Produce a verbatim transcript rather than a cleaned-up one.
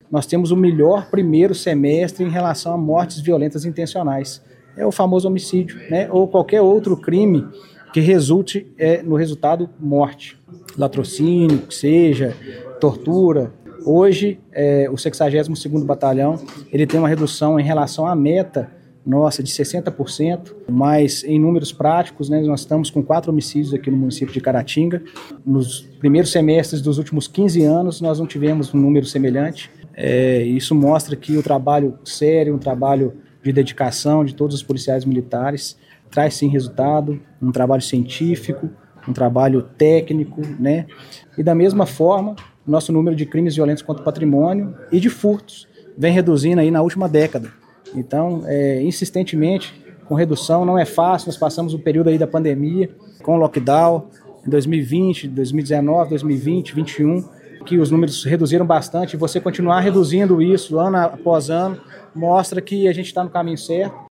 nós temos o melhor primeiro semestre em relação a mortes violentas intencionais. É o famoso homicídio, né? Ou qualquer outro crime que resulte é, no resultado morte. Latrocínio, que seja, tortura. Hoje, é, o sexagésimo segundo Batalhão ele tem uma redução em relação à meta nossa de sessenta por cento, mas em números práticos, né, nós estamos com quatro homicídios aqui no município de Caratinga. Nos primeiros semestres dos últimos quinze anos, nós não tivemos um número semelhante. É, isso mostra que o trabalho sério, um trabalho de dedicação de todos os policiais militares, traz sim resultado, um trabalho científico, um trabalho técnico, né? E da mesma forma, nosso número de crimes violentos contra o patrimônio e de furtos vem reduzindo aí na última década. Então, é, insistentemente, com redução, não é fácil, nós passamos o período aí da pandemia, com lockdown, em dois mil e vinte, dois mil e dezenove, dois mil e vinte, dois mil e vinte e um, que os números reduziram bastante, e você continuar reduzindo isso ano após ano, mostra que a gente está no caminho certo.